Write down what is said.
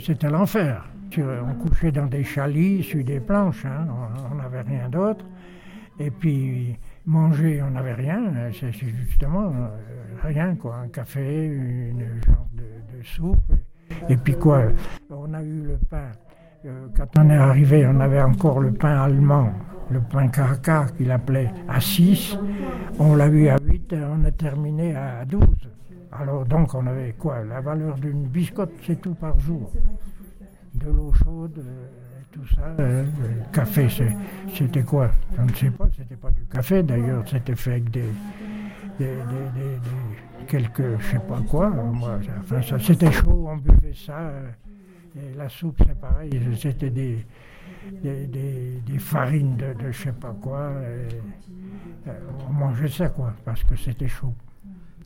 C'était l'enfer. On couchait dans des chalets, sur des planches, hein. On n'avait rien d'autre. Et puis, manger, on n'avait rien. C'est justement rien, quoi. Un café, une genre de soupe. Et puis quoi, on a eu le pain. Quand on est arrivé, on avait encore le pain allemand, le pain Carca qu'il appelait à 6. On l'a eu à 8 et on a terminé à 12. Alors donc on avait quoi, la valeur d'une biscotte, c'est tout par jour. De l'eau chaude, tout ça. Le café, c'était quoi? Je ne sais pas, c'était pas du café d'ailleurs, c'était fait avec quelques, je sais pas quoi. Moi, enfin, ça, c'était chaud, on buvait ça. Et la soupe, c'est pareil, c'était des farines de je sais pas quoi. On mangeait ça, quoi, parce que c'était chaud.